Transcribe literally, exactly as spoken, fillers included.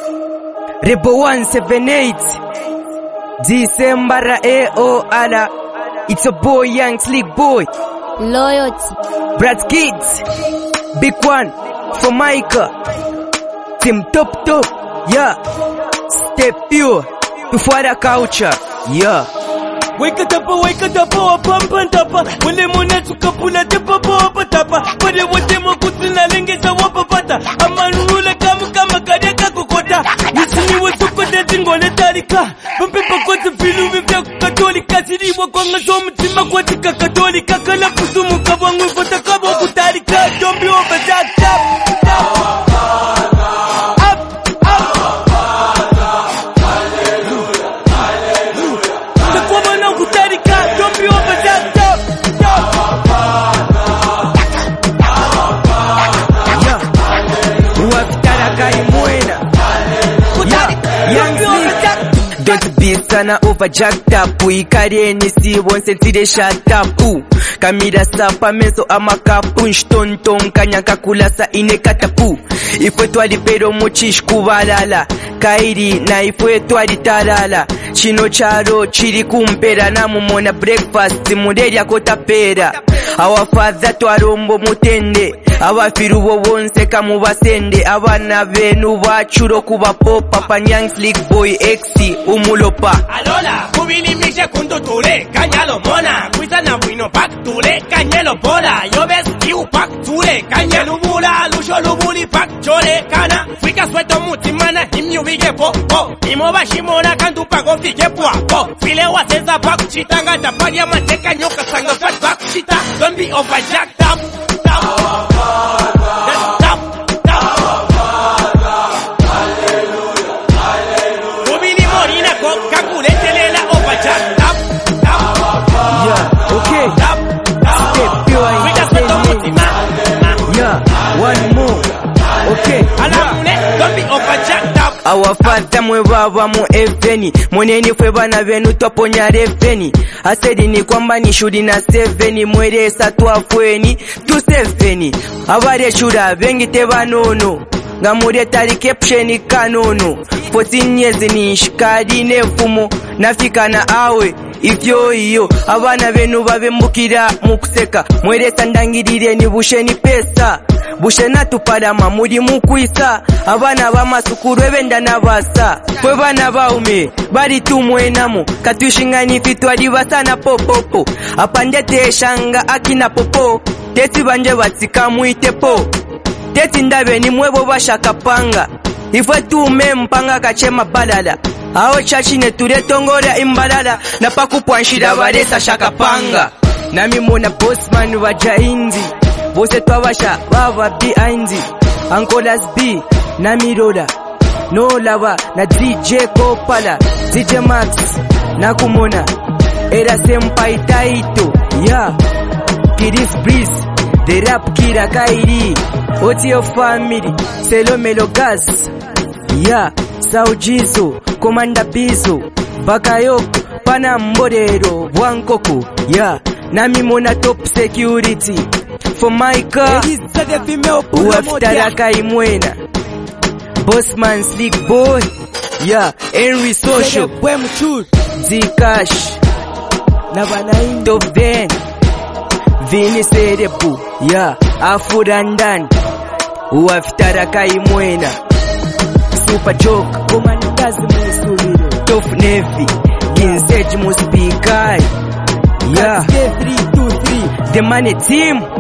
Rebel one seven eight December A O Ala. It's a boy, young slick boy. Loyalty. Brad Kids. Big one for Micah. Team top top. Yeah. Stay pure. Before the culture. Yeah. Wake it up, wake it up, oh, pump and tapa. When they mona to kapula de papa tapa. But they want them to put in a lingus and wapa pata. A man rule a kamu kama kadeka kukota. You see me with super dating on the tarika. When people got to feel with the Katolika, City walk on the Tom Timaquatica Katolika, Kalapusumu Kabangu for the Kabo Kutarika. Don't be over that tap. Don't be sana over jacked up. Uikari ni si wonse tide shut up. Ooh, kamira sapa meso amakapu. Nshton ton kanyaka kulasa ine katapu. Ifwe twali pero muchish kubalala. Kairi na ifwe twali tarala. Chino charo chiri kumpera na mumona breakfast. Muderi akota pera. Our father twarombo mutende. Abafiru bo bonse kamubasende. Abana benu bachuro kuba pop. Papa Nyang Slick Boy X umulopa. Alola, kubili mishe kundu tule. Kanyalo mona, kuisana wino pak tule. Kanyelo bola, yobes kiu pak tule. Kanyelo mula, lusho lubuli pak chole. Kana, fika sueto mutimana, himyu vige po po. Imoba shimona kandu pago fige po po. File waseza pak chitanga taparia mateka nyoka sanga fat pak chita. Don't be over jacked up. Tap, tap, tap. Kubili morina ko kakuletelela over jacked up. Yeah, okay. Tap, tap. Step pure and Fika sueto mutima. yeah, one more. Okay. Alamune, don't be over jacked up. Our father mwe baba mu eveni. Mweneni fwe bana benu twaponya reveni. Asedi ni kwamba ni shudi na seveni. Mwere satwa fweni tu seveni. Abare shura bengi teba nono. Ngamure tari captioni kanono. fourteen years ni shikadi nefumo. Nafika na awe ifyo iyo. Abana benu babembukira mukuseka. Mwere sandangirire ni busheni pesa. Bushena tuparama muri mukwisa. Abana bamasukuru ebenda nabasa. Kwe bana baume bari tumwenamo. Katushingani fitwali basana popopo. Apandete shanga akina popo. Tesi banje batsika muitepo. Teti ndabe ni mwebo bashaka panga. Ifwe tume mpanga kachema balala. Ao chachine turetongora imbalala. Na pakupwanshira baresa shaka panga. Nami mona bossman waja inzi. Bose twabasha baba behind Ankolas B na Mirola no lava na D J Kopala D J Max na kumona era senpai Taito yeah Kiris Breeze the rap kira Kairi Otio family Selo Melogas yeah Saujizo Komanda Bizo Bakayoko Panamborero Bwankoko yeah Nami mona top security for Micah, Uaftaraka imwena Bossman Slick Boy, yeah, Henry Social, Zcash, Top Ben, Vini Serepu, yeah, Afurandan, Uaftaraka imwena Super Joke, Top Navy, Ginsej Muspikai, yeah, the money team.